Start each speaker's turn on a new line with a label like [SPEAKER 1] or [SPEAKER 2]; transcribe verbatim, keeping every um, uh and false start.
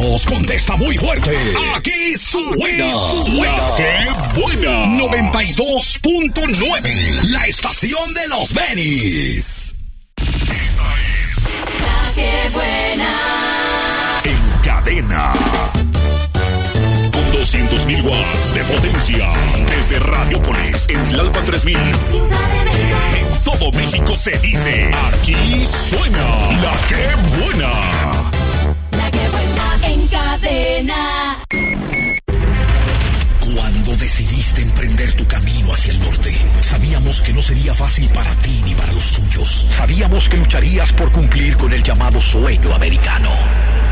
[SPEAKER 1] voz contesta muy fuerte. Aquí suena, suena. ¡Qué buena! noventa y dos punto nueve, la estación de los Benis.
[SPEAKER 2] Esta es La Que Buena.
[SPEAKER 1] En cadena. Con doscientos mil watts de potencia. Desde Radiopolis, en Tlalpan tres mil.
[SPEAKER 2] Ciudad de México.
[SPEAKER 1] En todo México se dice, aquí suena La Que Buena.
[SPEAKER 2] La Que Buena en cadena.
[SPEAKER 1] Cuando decidiste emprender tu camino hacia el norte, sabíamos que no sería fácil para ti ni para los tuyos. Sabíamos que lucharías por cumplir con el llamado sueño americano.